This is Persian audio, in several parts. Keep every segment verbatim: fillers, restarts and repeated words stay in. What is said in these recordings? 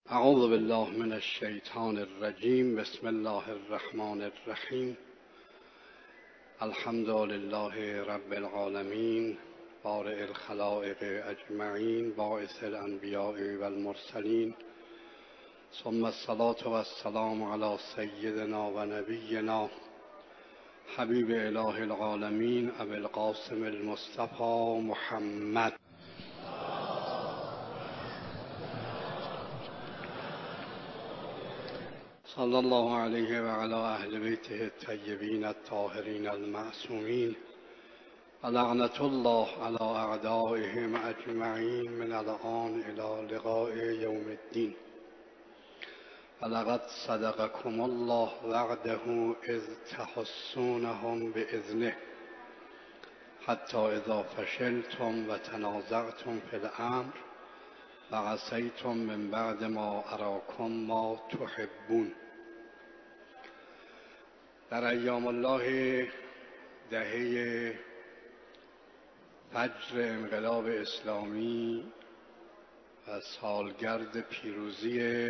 اعوذ بالله من الشیطان الرجیم. بسم الله الرحمن الرحیم. الحمد لله رب العالمین، بارئ الخلائق اجمعین، باعث الانبیاء والمرسلین، ثم الصلاة والسلام علی سیدنا و نبینا حبیب اله العالمین ابی القاسم المصطفى محمد. صلی الله علیه و علی اهل بیته الطیبین الطاهرین المعصومین و لعنت الله علی اعدائهم اجمعین من الآن الی لقاء یوم الدین. ولقد صدقکم الله وعده اذ تحسونهم باذنه حتی اذا فشلتم و تنازعتم فی الامر و عصیتم من بعد ما اراکم ما تحبون. در ایام الله دهه فجر انقلاب اسلامی و سالگرد پیروزی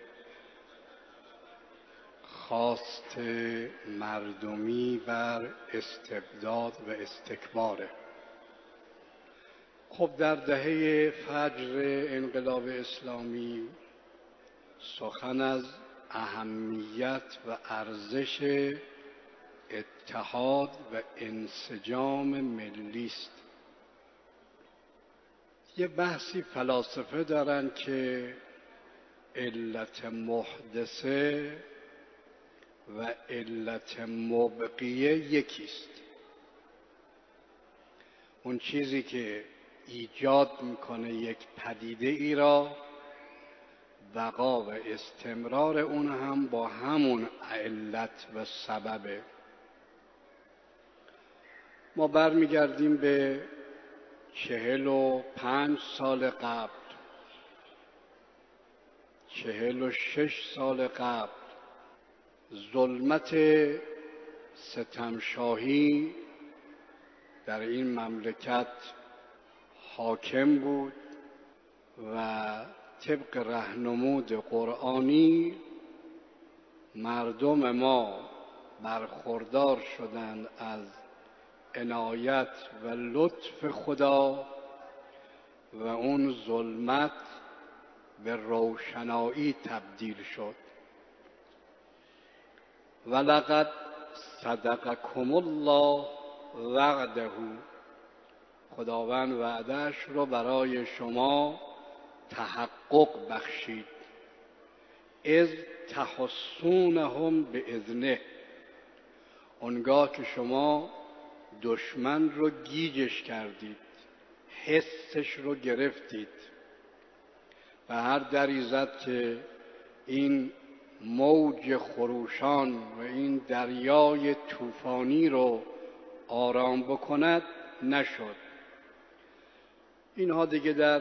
خواست مردمی بر استبداد و استکباره. خب در دهه فجر انقلاب اسلامی سخن از اهمیت و ارزش اتحاد و انسجام ملی است. یه بحثی فلاسفه دارن که علت محدثه و علت مبقیه یکیست. اون چیزی که ایجاد میکنه یک پدیده ای را، بقا و استمرار اون هم با همون علت و سببه. ما برمیگردیم به چهل و پنج سال قبل، چهل و شش سال قبل. ظلمت ستمشاهی در این مملکت حاکم بود و طبق راهنمود قرآنی مردم ما برخوردار شدند از عنایت و لطف خدا و اون ظلمت به روشنایی تبدیل شد. ولقد صدقکم الله وعده، خداوند وعده‌اش رو برای شما تحقق بخشید. اذ تحسونهم باذنه، اونگاه که شما دشمن رو گیجش کردید، حسش رو گرفتید و هر دری زد که این موج خروشان و این دریای طوفانی رو آرام بکند، نشد. اینها دیگه در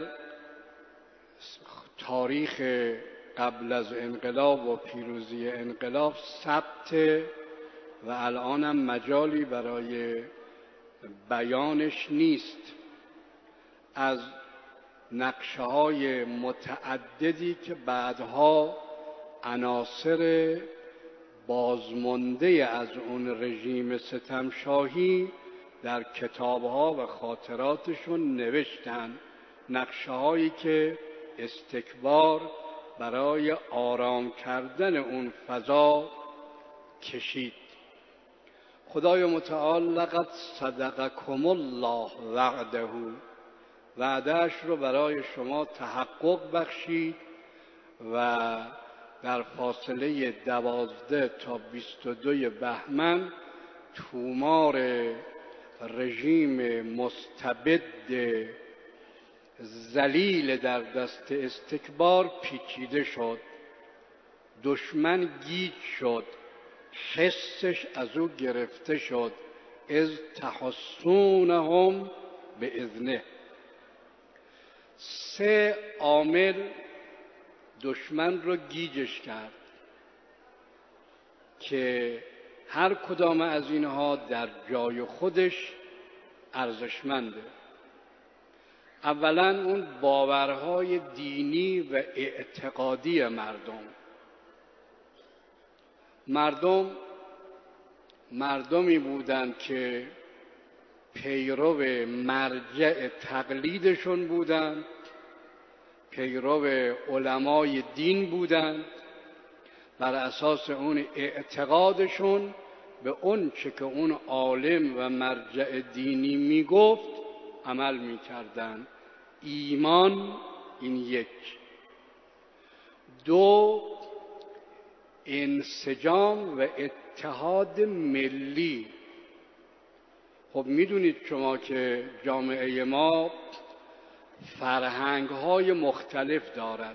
تاریخ قبل از انقلاب و پیروزی انقلاب ثبت و الانم مجالی برای بیانش نیست. از نقشه های متعددی که بعدها عناصر بازمانده از اون رژیم ستمشاهی در کتابها و خاطراتشون نوشتن، نقشه هایی که استکبار برای آرام کردن اون فضا کشید. خدای متعال لقد صدقکم الله وعده، وعدهش رو برای شما تحقق بخشید و در فاصله دوازده تا بیست و دو بهمن تومار رژیم مستبد ذلیل در دست استکبار پیچیده شد. دشمن گیج شد، حسش از او گرفته شد. اذ تحسونهم باذنه. سه عامل دشمن رو گیجش کرد که هر کدام از اینها در جای خودش ارزشمنده. اولا اون باورهای دینی و اعتقادی مردم. مردم مردمی بودند که پیرو مرجع تقلیدشون بودند، پیرو علمای دین بودند، بر اساس اون اعتقادشون به اون چه که اون عالم و مرجع دینی میگفت عمل میکردند. ایمان این یک. دو، انسجام و اتحاد ملی. خب میدونید شما که جامعه ما فرهنگ‌های مختلف دارد،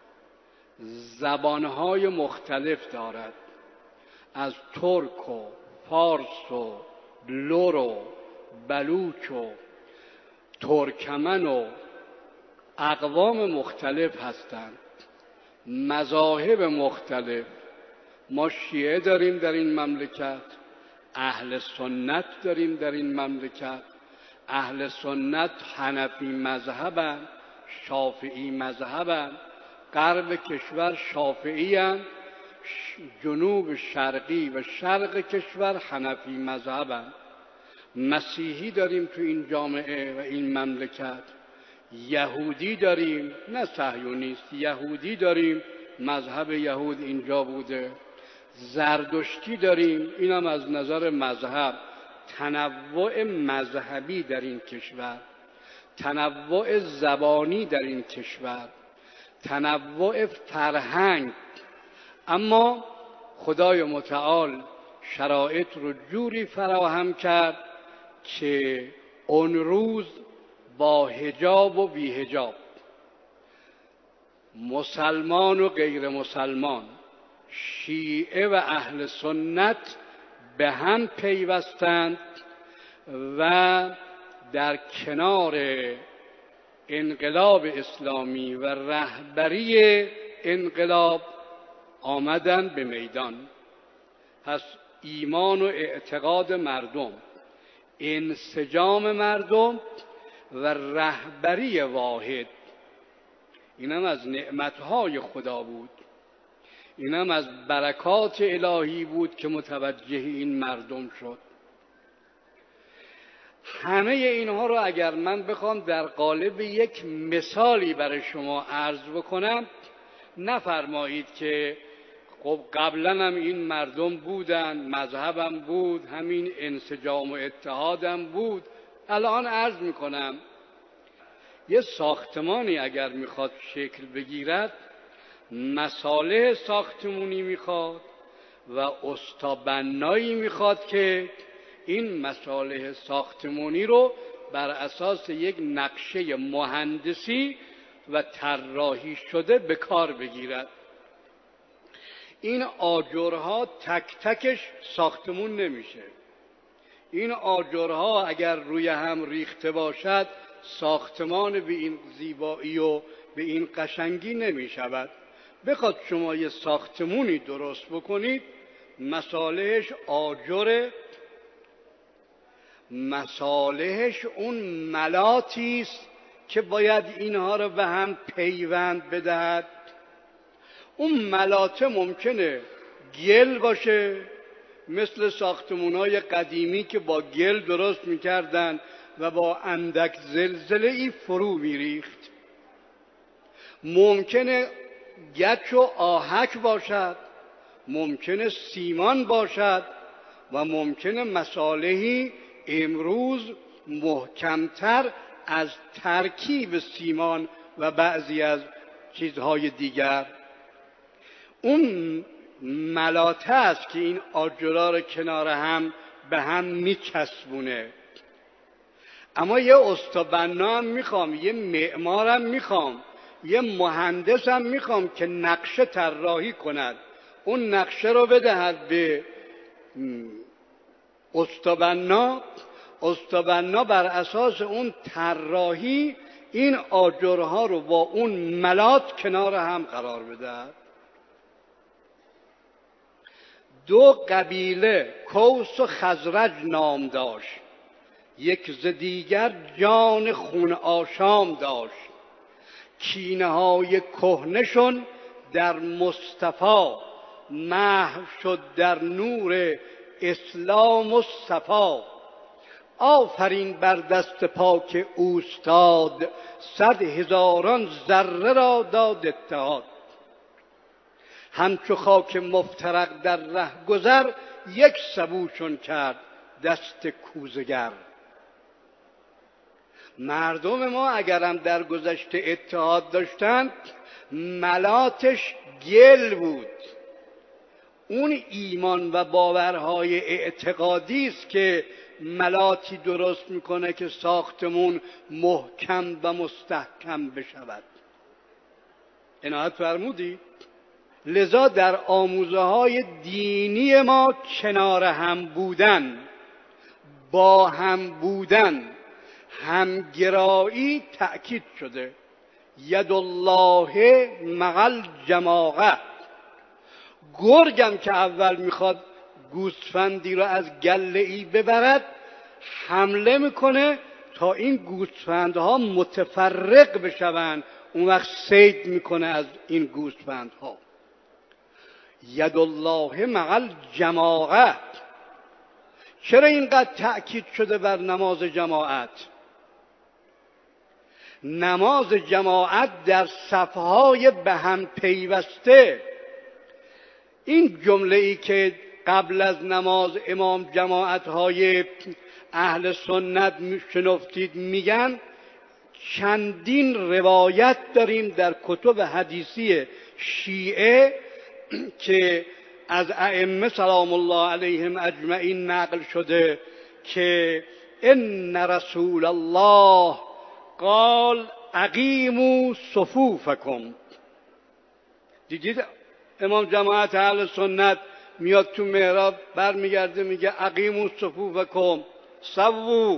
زبان‌های مختلف دارد، از ترک و فارس و لر و بلوچ و ترکمن و اقوام مختلف هستند، مذاهب مختلف. ما شیعه داریم در این مملکت، اهل سنت داریم در این مملکت. اهل سنت حنفی مذهبند، شافعی مذهبند، غرب کشور شافعی اند، جنوب شرقی و شرق کشور حنفی مذهبند. مسیحی داریم تو این جامعه و این مملکت، یهودی داریم، نه صهیونیست، یهودی داریم، مذهب یهود اینجا بوده، زردشتی داریم، اینم از نظر مذهب. تنوع مذهبی در این کشور، تنوع زبانی در این کشور، تنوع فرهنگ. اما خدای متعال شرایط رو جوری فراهم کرد که اون روز با حجاب و بی حجاب، مسلمان و غیر مسلمان، شیعه و اهل سنت به هم پیوستند و در کنار انقلاب اسلامی و رهبری انقلاب آمدن به میدان. پس ایمان و اعتقاد مردم، انسجام مردم و رهبری واحد، اینم از نعمتهای خدا بود، اینم از برکات الهی بود که متوجه این مردم شد. همه اینها رو اگر من بخوام در قالب یک مثالی برای شما عرض بکنم، نفرمایید که خب قبلا هم این مردم بودن، مذهبم بود، همین انسجام و اتحادم بود. الان عرض میکنم یه ساختمانی اگر میخواد شکل بگیرد، مصالح ساختمونی میخواد و استابنایی میخواد که این مصالح ساختمونی رو بر اساس یک نقشه مهندسی و طراحی شده به کار بگیرد. این آجرها تک تکش ساختمون نمیشه. این آجرها اگر روی هم ریخته باشد ساختمان به این زیبایی و به این قشنگی نمیشود. بخواد شما یه ساختمونی درست بکنید، مصالحش آجره، مصالحش اون ملاتی است که باید اینها رو به هم پیوند بدهد. اون ملاته ممکنه گل باشه، مثل ساختمونای قدیمی که با گل درست میکردن و با اندک زلزله ای فرو میریخت. ممکنه گچ و آهک باشد، ممکنه سیمان باشد و ممکنه مصالحی امروز محکمتر از ترکیب سیمان و بعضی از چیزهای دیگر. اون ملاته است که این آجرها رو کنار هم به هم میچسبونه. اما یه استابنا هم میخوام، یه معمارم میخوام، یه مهندسم میخوام که نقشه طراحی کند، اون نقشه رو بدهد به استابنا. استابنا بر اساس اون طراحی این آجرها رو با اون ملات کنار هم قرار بدهد. دو قبیله کوس و خزرج نام داشت یک ز دیگر جان خون آشام داشت. کینه های کهنشون در مصطفی محو شد در نور اسلام و صفا. آفرین بر دست پاک اوستاد، صد هزاران ذره را داد اتحاد. همچو خاک مفترق در ره گذر، یک سبو چون کرد دست کوزگر. مردم ما اگرم در گذشته اتحاد داشتند، ملاتش گل بود. اون ایمان و باورهای اعتقادی است که ملاتی درست میکنه که ساختمون محکم و مستحکم بشود. عنایت فرمودید؟ لذا در آموزه های دینی ما کنار هم بودن، با هم بودن، همگرایی تأکید شده. ید الله مع الجماعه. گرگم که اول میخواد گوسفندی رو از گله ای ببرد، حمله میکنه تا این گوسفندها متفرق بشوند، اون وقت صید میکنه از این گوسفندها. ید الله مع الجماعه. چرا اینقدر تأکید شده بر نماز جماعت؟ نماز جماعت در صفهای به هم پیوسته. این جمله ای که قبل از نماز امام جماعت های اهل سنت شنفتید میگن، چندین روایت داریم در کتب حدیثی شیعه که از ائمه سلام الله علیهم اجمعین نقل شده که ان رسول الله قال اقیموا صفوفکم. دیدید امام جماعت اهل سنت میاد تو محراب برمیگرده میگه اقیموا صفوفکم، سووا،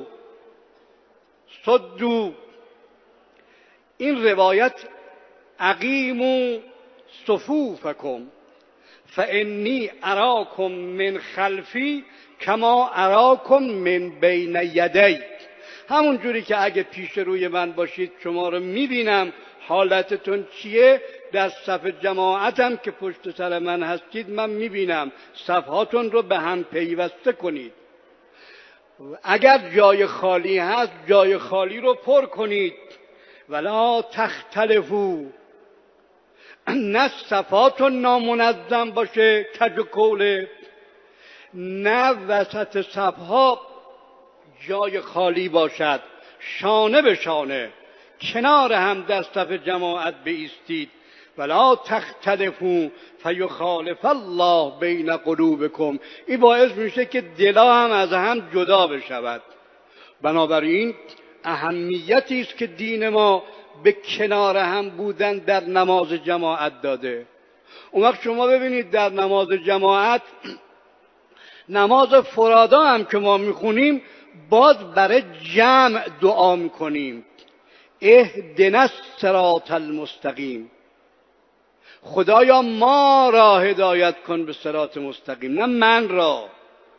صدوا. این روایت اقیموا صفوفکم فانی اراکم من خلفی کما اراکم من بین یدی. همون جوری که اگه پیش روی من باشید شما رو میبینم حالتتون چیه، در صف جماعتم که پشت سر من هستید من میبینم. صفهاتون رو به هم پیوسته کنید. اگر جای خالی هست جای خالی رو پر کنید. ولا تختلفوا. نه صفاتون نامنظم باشه کج و کوله، نه وسط صفها جای خالی باشد. شانه به شانه کنار هم در صف جماعت بایستید. ولا تختلفوا فیخالف الله بین قلوبکم. این باعث میشه که دلا هم از هم جدا بشود. بنابراین اهمیتی است که دین ما به کنار هم بودن در نماز جماعت داده. اون وقت شما ببینید در نماز جماعت، نماز فرادا هم که ما میخونیم باز برای جمع دعا میکنیم. اهدنا الصراط المستقیم. خدایا ما را هدایت کن به صراط مستقیم، نه من را.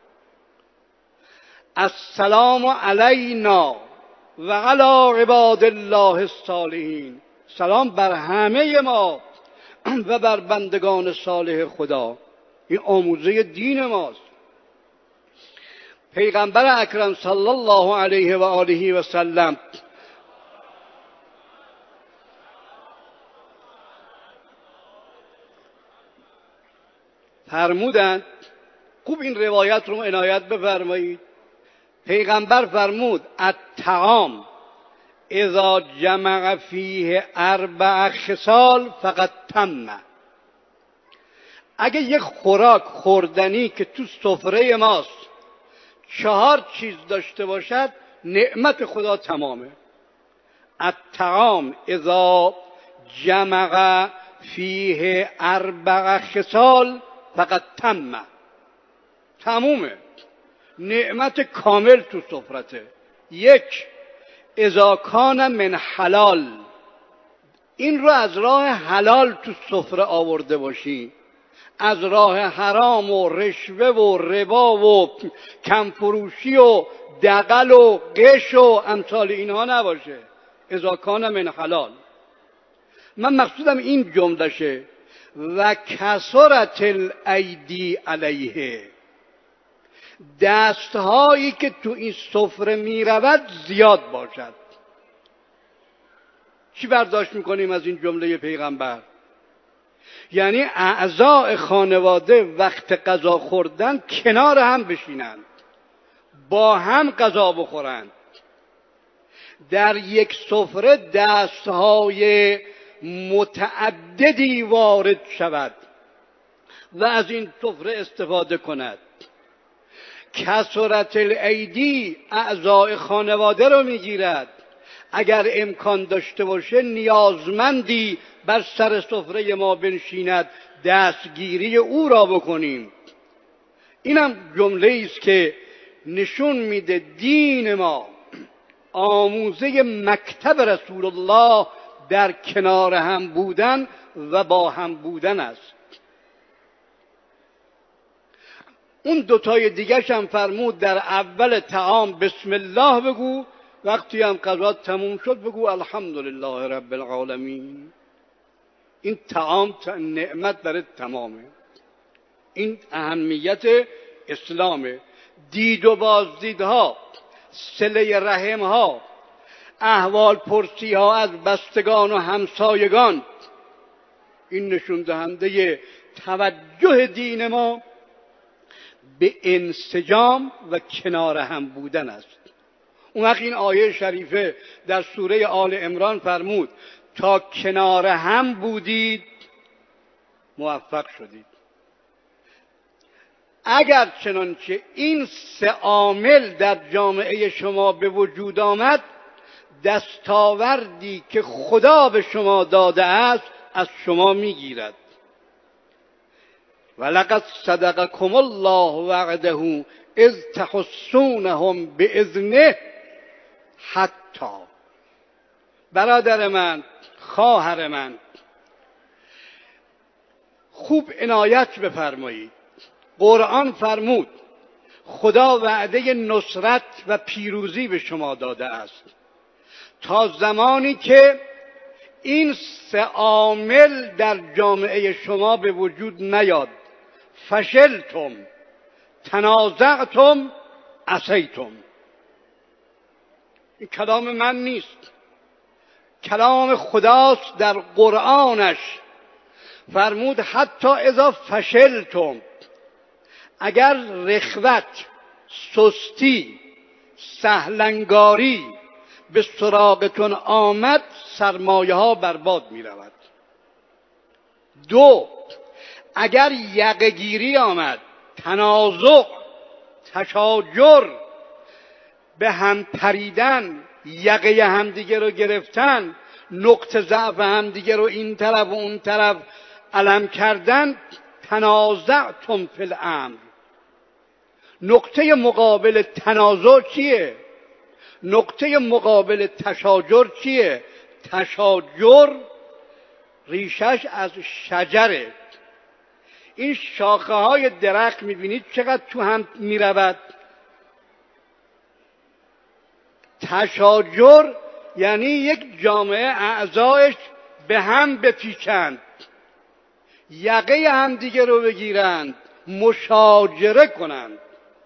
السلام علینا و علی عباد الله الصالحین. سلام بر همه ما و بر بندگان صالح خدا. این آموزه دین ماست. پیغمبر اکرم صلی الله علیه و آله و سلم فرمودند، خوب این روایت رو عنایت بفرمایید. پیغمبر فرمود الطعام اذا جمع فیه اربع خصال فقط تم. اگه یک خوراک خوردنی که تو سفره ماست چهار چیز داشته باشد، نعمت خدا تمامه. الطعام اذا جمع فیه اربع خصال فقط تم. تمومه، نعمت کامل تو سفرته. یک، اذا کان من حلال. این رو از راه حلال تو سفره آورده باشی. از راه حرام و رشوه و ربا و کمفروشی و دغل و قش و امثال اینها نباشه. اذا کان من حلال. من مقصودم این جملشه. و کثرت الایدی علیه، دستهایی که تو این سفره می رود زیاد باشد. چی برداشت میکنیم از این جمله پیغمبر؟ یعنی اعضاء خانواده وقت غذا خوردن کنار هم بشینند، با هم غذا بخورند، در یک سفره دستهای متعددی وارد شود و از این سفره استفاده کند. کثرت الایدی اعضاء خانواده رو میگیرد. اگر امکان داشته باشه نیازمندی بر سر سفره ما بنشیند، دستگیری او را بکنیم. اینم جمله است که نشون میده دین ما آموزه مکتب رسول الله در کنار هم بودن و با هم بودن است. اون دوتای دیگرش هم فرمود در اول طعام بسم الله بگو، وقتی هم غذا تموم شد بگو الحمدلله رب العالمین. این طعام نعمت برای تمامه. این اهمیت اسلامه. دید و بازدیدها، صله رحمها، احوال پرسی ها از بستگان و همسایگان، این نشون دهنده توجه دین ما به انسجام و کنار هم بودن است. اون وقت این آیه شریفه در سوره آل عمران فرمود تا کنار هم بودید موفق شدید. اگر چنانچه این سه عامل در جامعه شما به وجود آمد، دستاوردی که خدا به شما داده است از شما میگیرد. ولقد صدقکم الله وعده اذ تحسونهم باذنه. حتی برادر من، خواهر من، خوب عنایت بفرمایید. قرآن فرمود خدا وعده نصرت و پیروزی به شما داده است تا زمانی که این سه عامل در جامعه شما به وجود نیاد. فشلتم، تنازعتم، عصیتم. این کلام من نیست، کلام خداست در قرآنش. فرمود حتی اذا فشلتم، اگر رخوت، سستی، سهلنگاری به سراغتون آمد، سرمایه ها برباد می رود. دو، اگر یقه‌گیری آمد، تنازع، تشاجر، به هم پریدن، یقه همدیگه رو گرفتن، نقطه ضعف همدیگه رو این طرف و اون طرف علم کردن، تنازعتم فی الامر. نقطه مقابل تنازع چیه؟ نقطه مقابل تشاجر چیه؟ تشاجر ریشش از شجره. این شاخه های درخت میبینید چقدر تو هم میرود. تشاجر یعنی یک جامعه اعضایش به هم بپیچند، یقه هم دیگه رو بگیرند، مشاجره کنند.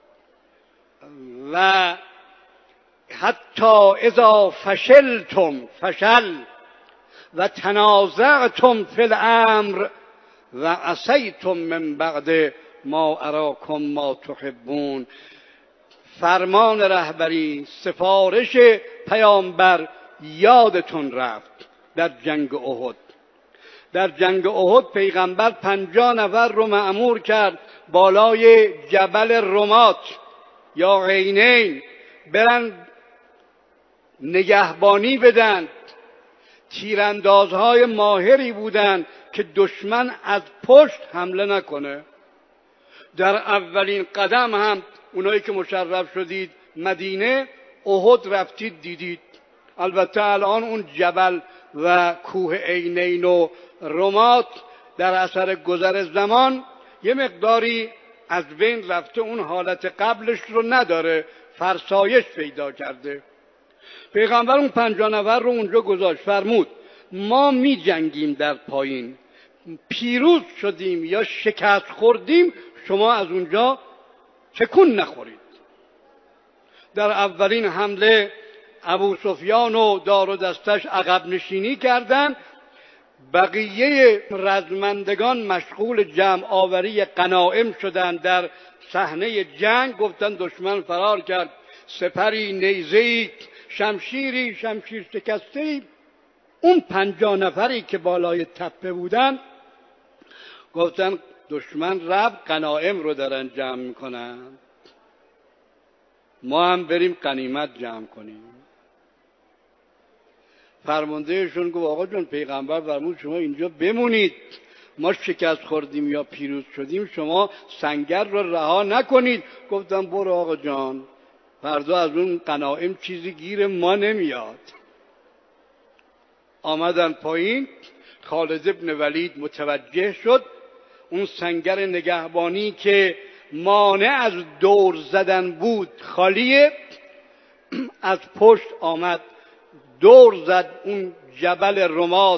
و حتی اذا فشلتم، فشل، و تنازعتم فی الامر و عصیتم من بعد ما اراکم ما تحبون. فرمان رهبری، سفارش پیامبر یادتون رفت در جنگ احد. در جنگ احد پیغمبر پنجاه نفر رو مأمور کرد بالای جبل رمات یا عینین برن نگهبانی بدن. تیراندازهای ماهری بودند که دشمن از پشت حمله نکنه. در اولین قدم هم اونایی که مشرف شدید مدینه، احد رفتید دیدید. البته الان اون جبل و کوه عینین و رمات در اثر گذر زمان یه مقداری از بین رفته، اون حالت قبلش رو نداره، فرسایش پیدا کرده. پیغمبر اون پنجاه نفر رو اونجا گذاشت، فرمود ما می جنگیم در پایین، پیروز شدیم یا شکست خوردیم، شما از اونجا تکون نخورید. در اولین حمله ابو سفیان و دار و دستش عقب نشینی کردند. بقیه رزمندگان مشغول جمع آوری غنایم شدند. در صحنه جنگ گفتن دشمن فرار کرد، سپری، نیزه‌ای، شمشیری، شمشیر شکسته‌ای. اون پنجاه نفری که بالای تپه بودن گفتن دشمن رفت، غنایم رو دارن جمع میکنن، ما هم بریم غنیمت جمع کنیم. فرماندهشون گفت آقا جان، پیغمبر فرمود شما اینجا بمونید، ما شکست خوردیم یا پیروز شدیم، شما سنگر رو رها نکنید. گفتم برو آقا جان، فردا از اون غنایم چیزی گیر ما نمیاد. آمدن پایین. خالد ابن ولید متوجه شد اون سنگر نگهبانی که مانع از دور زدن بود خالیه، از پشت آمد دور زد اون جبل رمات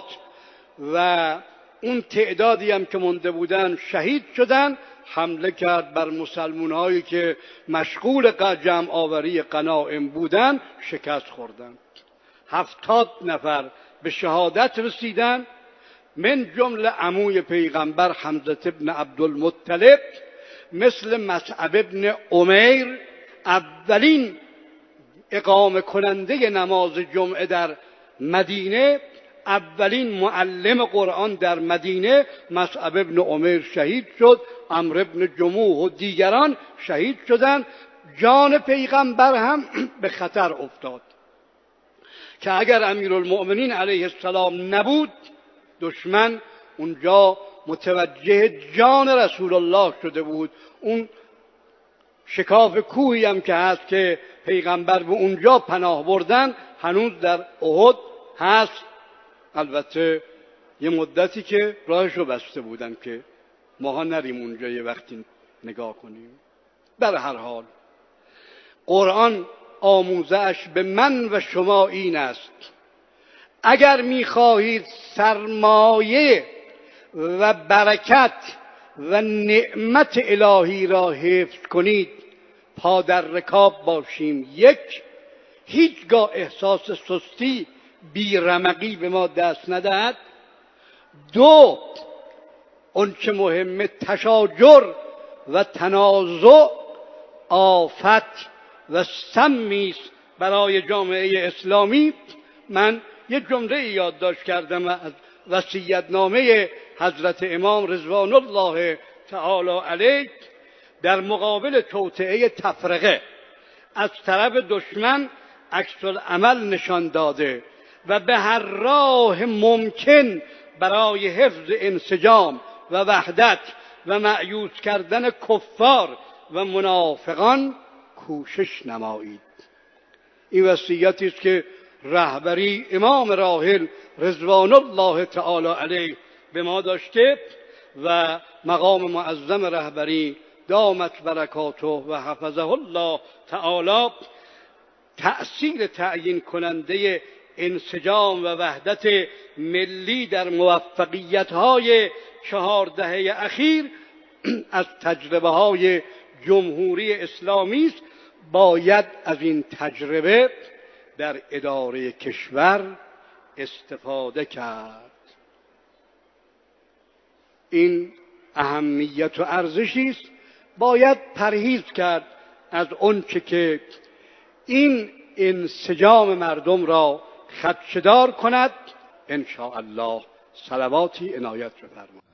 و اون تعدادی هم که مونده بودن شهید شدن. حمله کرد بر مسلمان هایی که مشغول جمع آوری غنایم بودن، شکست خوردن. هفتاد نفر به شهادت رسیدن، من جمله عموی پیغمبر حمزه ابن عبدالمطلب، مثل مصعب ابن عمیر، اولین اقامه کننده نماز جمعه در مدینه، اولین معلم قرآن در مدینه، مصعب ابن عمیر شهید شد. عمرو ابن جموح و دیگران شهید شدند. جان پیغمبر هم به خطر افتاد که اگر امیرالمؤمنین علیه السلام نبود، دشمن اونجا متوجه جان رسول الله شده بود. اون شکاف کوهی هم که هست که پیغمبر به اونجا پناه بردن هنوز در احد هست. البته یه مدتی که راهشو بسته بودن که ماها نریم اونجا یه وقتی نگاه کنیم. در هر حال قرآن آموزش به من و شما این است: اگر میخواهید سرمایه و برکت و نعمت الهی را حفظ کنید، پا در رکاب باشیم. یک، هیچگاه احساس سستی، بیرمقی به ما دست ندهد. دو، اون چه مهمه، تشاجر و تنازع آفت و سمی است برای جامعه اسلامی. من یه جمله یادداشت کردم از وصیت‌نامه حضرت امام رضوان الله تعالی علیه در مقابل توطئه تفرقه از طرف دشمن عکس العمل نشان داده و به هر راه ممکن برای حفظ انسجام و وحدت و مأیوس کردن کفار و منافقان کوشش نمایید. این وصیتی است که رهبری امام راحل رضوان الله تعالی علیه به ما داشته و مقام معظم رهبری دامت برکاته و حفظه الله تعالی تأثیر تعیین کننده انسجام و وحدت ملی در موفقیت‌های چهار دهه اخیر از تجربه های جمهوری اسلامی است. باید از این تجربه در اداره کشور استفاده کرد. این اهمیت و ارزشی است. باید پرهیز کرد از آنچه که این انسجام مردم را خدشه‌دار کند. ان شاء الله صلواتی عنایت بفرمایید.